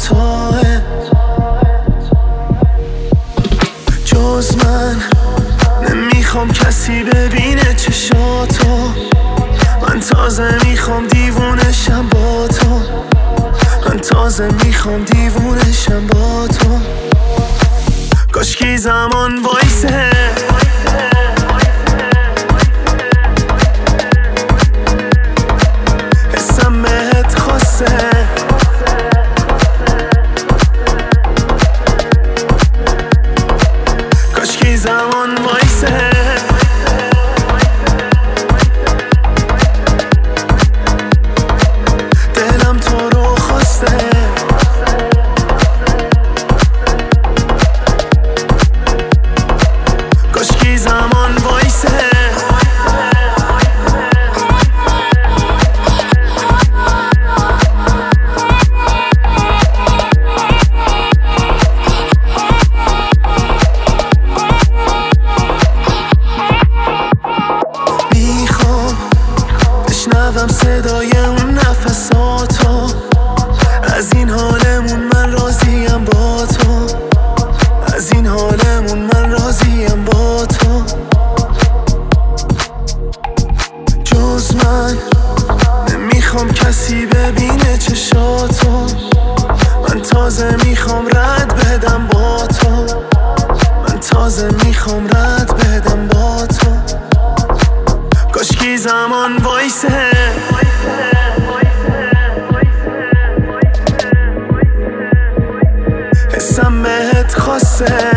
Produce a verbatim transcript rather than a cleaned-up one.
توه، جز من نمیخوام کسی ببینه چشاتو. من تازه میخوام دیوونشم با تو، من تازه میخوام دیوونشم با تو. کاشکی زمان وایسه، حسم بهت خواسته، کاشکی زمان وایسه. دلم تو رو خواسته، کاشکی زمان وایسه. میخوام بشنوم صدای اون نفساتو، از این حالمون من راضیم با تو، از این حالمون من راضیم با تو. جز من نمیخوام کسی ببینه چشاتو، من تازه میخوام رد بدم با تو، من تازه میخوام رد بدم با تو. کاشکی زمان وایسه، حسم بهت خواسته،